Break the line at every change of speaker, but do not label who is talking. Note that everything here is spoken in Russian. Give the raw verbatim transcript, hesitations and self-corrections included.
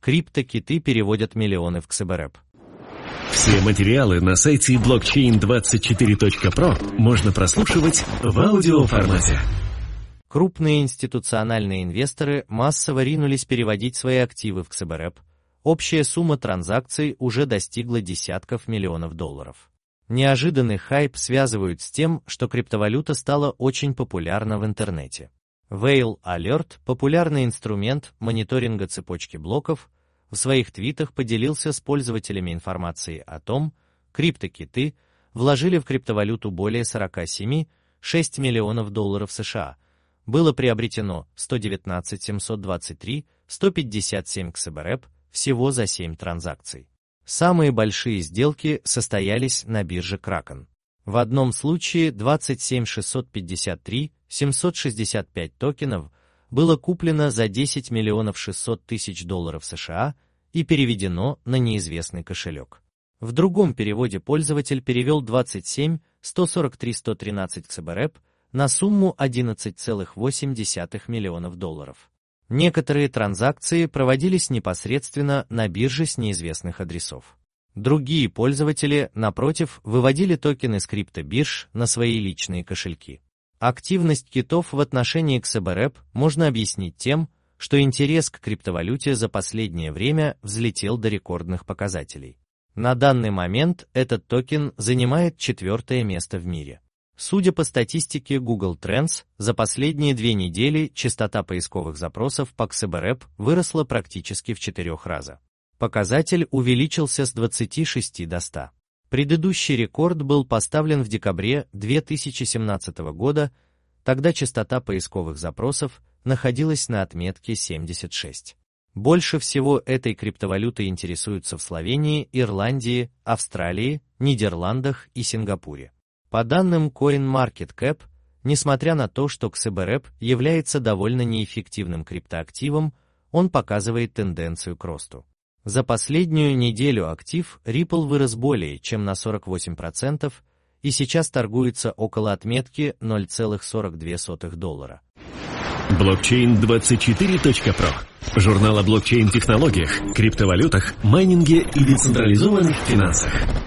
Криптокиты переводят миллионы в КСБРЭП.
Все материалы на сайте блокчейн двадцать четыре точка про можно прослушивать в аудиоформате.
Крупные институциональные инвесторы массово ринулись переводить свои активы в КСБРЭП. Общая сумма транзакций уже достигла десятков миллионов долларов. Неожиданный хайп связывают с тем, что криптовалюта стала очень популярна в интернете. Whale Alert, популярный инструмент мониторинга цепочки блоков, в своих твитах поделился с пользователями информацией о том, криптокиты вложили в криптовалюту более сорок семь целых шесть десятых миллионов долларов США. Было приобретено сто девятнадцать тысяч семьсот двадцать три сто пятьдесят семь КСБРЭП всего за семь транзакций. Самые большие сделки состоялись на бирже Kraken. В одном случае двадцать семь тысяч шестьсот пятьдесят три семьсот шестьдесят пять токенов было куплено за десять миллионов шестьсот тысяч долларов США и переведено на неизвестный кошелек. В другом переводе пользователь перевел двадцать семь тысяч сто сорок три сто тринадцать КСБРЭП на сумму одиннадцать целых восемь десятых миллионов долларов. Некоторые транзакции проводились непосредственно на бирже с неизвестных адресов. Другие пользователи, напротив, выводили токены с криптобирж на свои личные кошельки. Активность китов в отношении КСБРЭП можно объяснить тем, что интерес к криптовалюте за последнее время взлетел до рекордных показателей. На данный момент этот токен занимает четвертое место в мире. Судя по статистике Google Trends, за последние две недели частота поисковых запросов по КСБРЭП выросла практически в четырех раза. Показатель увеличился с двадцати шести до ста. Предыдущий рекорд был поставлен в декабре две тысячи семнадцатого года, тогда частота поисковых запросов находилась на отметке семьдесят шесть. Больше всего этой криптовалютой интересуются в Словении, Ирландии, Австралии, Нидерландах и Сингапуре. По данным CoinMarketCap, несмотря на то, что КСБРЭП является довольно неэффективным криптоактивом, он показывает тенденцию к росту. За последнюю неделю актив Ripple вырос более чем на сорок восемь процентов и сейчас торгуется около отметки ноль целых сорок две сотых доллара.
блокчейн двадцать четыре точка про. Журнал о блокчейн-технологиях, криптовалютах, майнинге и децентрализованных финансах.